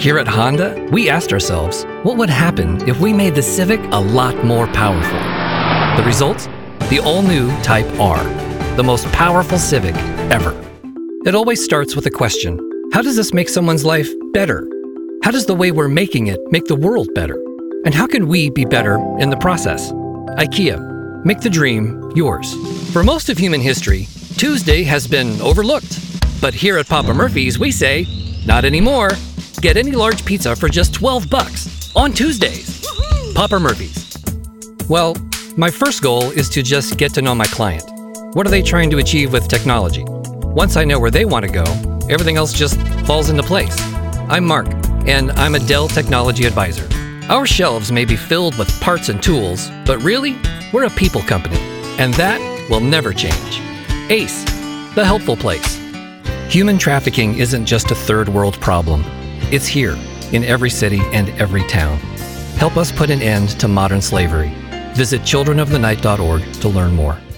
Here at Honda, we asked ourselves, what would happen if we made the Civic a lot more powerful? The result? The all-new Type R, the most powerful Civic ever. It always starts with a question. How does this make someone's life better? How does the way we're making it make the world better? And how can we be better in the process? IKEA, make the dream yours. For most of human history, Tuesday has been overlooked. But here at Papa Murphy's, we say, not anymore. Get any large pizza for just $12 on Tuesdays. Papa Murphy's. Well, my first goal is to just get to know my client. What are they trying to achieve with technology? Once I know where they want to go, everything else just falls into place. I'm Mark, and I'm a Dell Technology Advisor. Our shelves may be filled with parts and tools, but really, we're a people company, and that will never change. ACE, the helpful place. Human trafficking isn't just a third world problem. It's here, in every city and every town. Help us put an end to modern slavery. Visit childrenofthenight.org to learn more.